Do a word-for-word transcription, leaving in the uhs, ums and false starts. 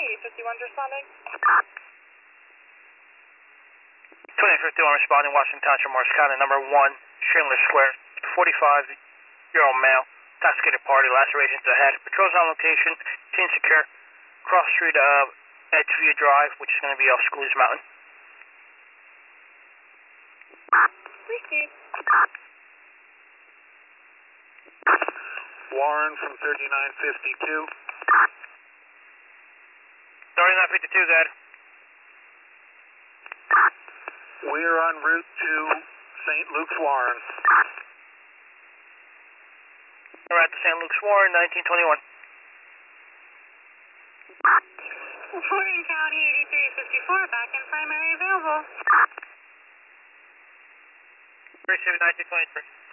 eight fifty-one responding. twenty fifty-one responding, Washington Township, Morris County, number one, Schindler Square, forty-five-year-old male, intoxicated party, laceration to the head. Patrols on location, scene secure, cross street of Edgeview Drive, which is going to be off Schools Mountain. Received. Warren from thirty-nine fifty-two. thirty-nine fifty-two, go ahead. We're en route to Saint Luke's Warren. We're at the Saint Luke's Warren, nineteen twenty-one. Warren County eighty-three fifty-four, back in primary available. Received nineteen twenty-three.